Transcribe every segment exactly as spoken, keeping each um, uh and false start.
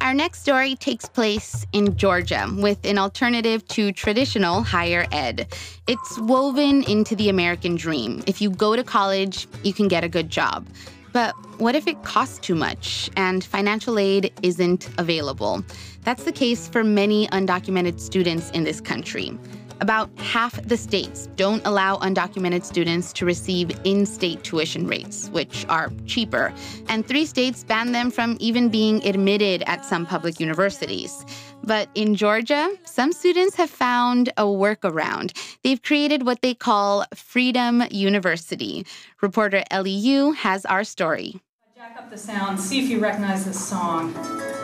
Our next story takes place in Georgia with an alternative to traditional higher ed. It's woven into the American dream. If you go to college, you can get a good job. But what if it costs too much and financial aid isn't available? That's the case for many undocumented students in this country. About half the states don't allow undocumented students to receive in-state tuition rates, which are cheaper. And three states ban them from even being admitted at some public universities. But in Georgia, some students have found a workaround. They've created what they call Freedom University. Reporter Ellie Yu has our story. Jack up the sound, see if you recognize this song.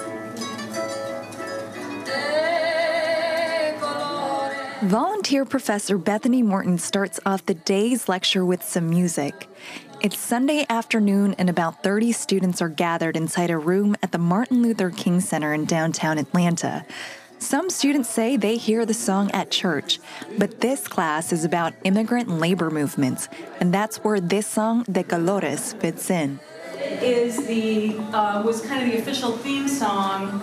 Volunteer Professor Bethany Morton starts off the day's lecture with some music. It's Sunday afternoon, and about thirty students are gathered inside a room at the Martin Luther King Center in downtown Atlanta. Some students say they hear the song at church, but this class is about immigrant labor movements, and that's where this song, De Colores, fits in. It is the, uh, was kind of the official theme song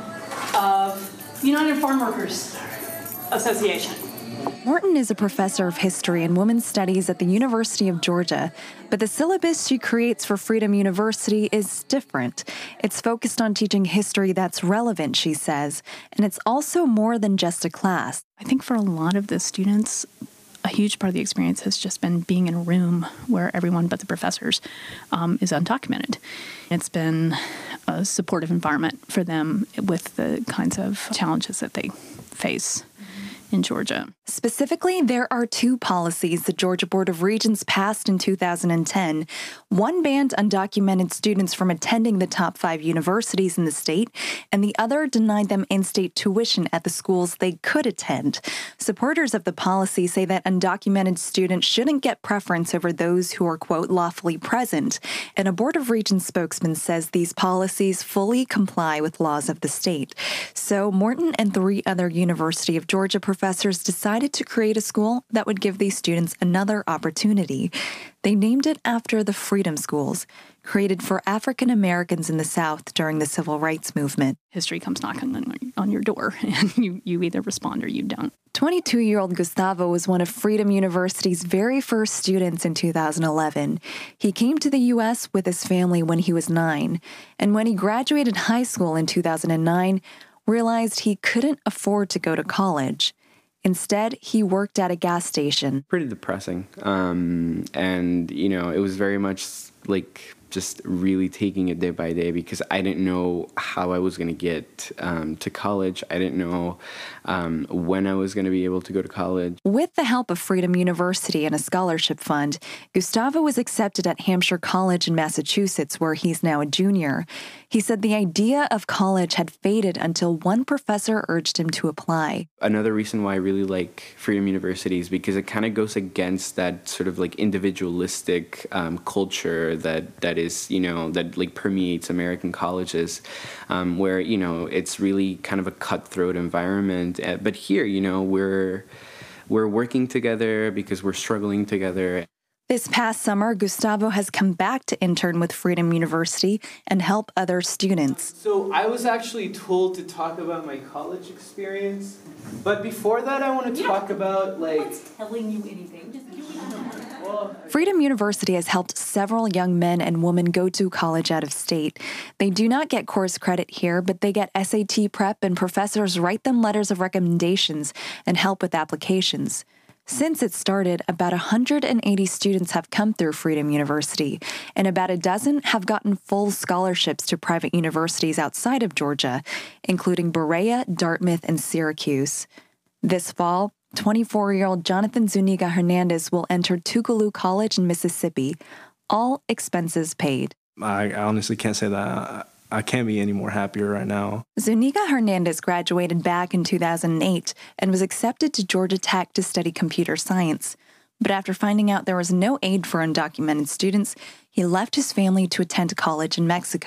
of United Farm Workers Association. Morton is a professor of history and women's studies at the University of Georgia, but the syllabus she creates for Freedom University is different. It's focused on teaching history that's relevant, she says, and it's also more than just a class. I think for a lot of the students, a huge part of the experience has just been being in a room where everyone but the professors um, is undocumented. It's been a supportive environment for them with the kinds of challenges that they face in Georgia. Specifically, there are two policies the Georgia Board of Regents passed in two thousand ten. One banned undocumented students from attending the top five universities in the state, and the other denied them in-state tuition at the schools they could attend. Supporters of the policy say that undocumented students shouldn't get preference over those who are, quote, lawfully present. And a Board of Regents spokesman says these policies fully comply with laws of the state. So Morton and three other University of Georgia professors decided to create a school that would give these students another opportunity. They named it after the Freedom Schools, created for African Americans in the South during the Civil Rights Movement. History comes knocking on your door, and you, you either respond or you don't. twenty-two-year-old Gustavo was one of Freedom University's very first students in two thousand eleven. He came to the U S with his family when he was nine, and when he graduated high school in two thousand nine, realized he couldn't afford to go to college. Instead, he worked at a gas station. Pretty depressing. Um, and, you know, it was very much like just really taking it day by day because I didn't know how I was going to get um, to college. I didn't know um, when I was going to be able to go to college. With the help of Freedom University and a scholarship fund, Gustavo was accepted at Hampshire College in Massachusetts, where he's now a junior. He said the idea of college had faded until one professor urged him to apply. Another reason why I really like Freedom University is because it kind of goes against that sort of like individualistic um, culture that that is, you know, that like permeates American colleges, um, where, you know, it's really kind of a cutthroat environment. Uh, but here, you know, we're we're working together because we're struggling together. This past summer, Gustavo has come back to intern with Freedom University and help other students. So I was actually told to talk about my college experience, but before that, I want to talk about like. What's telling you anything? Just give me a well, Freedom University has helped several young men and women go to college out of state. They do not get course credit here, but they get S A T prep, and professors write them letters of recommendations and help with applications. Since it started, about one hundred eighty students have come through Freedom University, and about a dozen have gotten full scholarships to private universities outside of Georgia, including Berea, Dartmouth, and Syracuse. This fall, twenty-four-year-old Jonathan Zuniga Hernandez will enter Tougaloo College in Mississippi, all expenses paid. I honestly can't say that. I can't be any more happier right now. Zuniga Hernandez graduated back in two thousand eight and was accepted to Georgia Tech to study computer science. But after finding out there was no aid for undocumented students, he left his family to attend college in Mexico.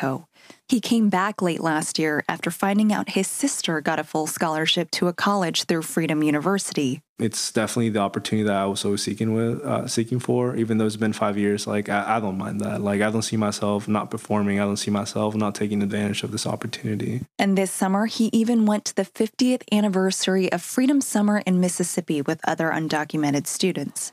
He came back late last year after finding out his sister got a full scholarship to a college through Freedom University. It's definitely the opportunity that I was always seeking with, uh, seeking for, even though it's been five years. Like, I, I don't mind that. Like, I don't see myself not performing. I don't see myself not taking advantage of this opportunity. And this summer, he even went to the fiftieth anniversary of Freedom Summer in Mississippi with other undocumented students.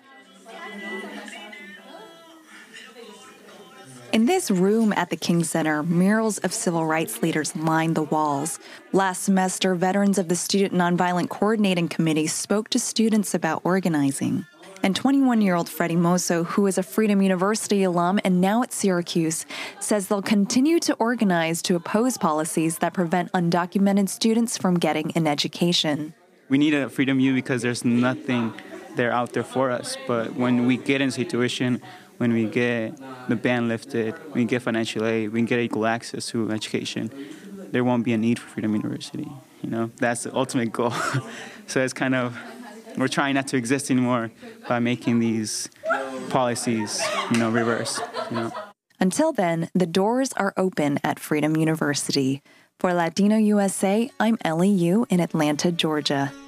In this room at the King Center, murals of civil rights leaders line the walls. Last semester, veterans of the Student Nonviolent Coordinating Committee spoke to students about organizing. And twenty-one-year-old Freddie Mosso, who is a Freedom University alum and now at Syracuse, says they'll continue to organize to oppose policies that prevent undocumented students from getting an education. We need a Freedom U because there's nothing there out there for us. But when we get in a situation, when we get the ban lifted, we get financial aid, we can get equal access to education, there won't be a need for Freedom University. You know, that's the ultimate goal. So it's kind of, we're trying not to exist anymore by making these policies, you know, reverse. You know. Until then, the doors are open at Freedom University. For Latino U S A, I'm Ellie Yu in Atlanta, Georgia.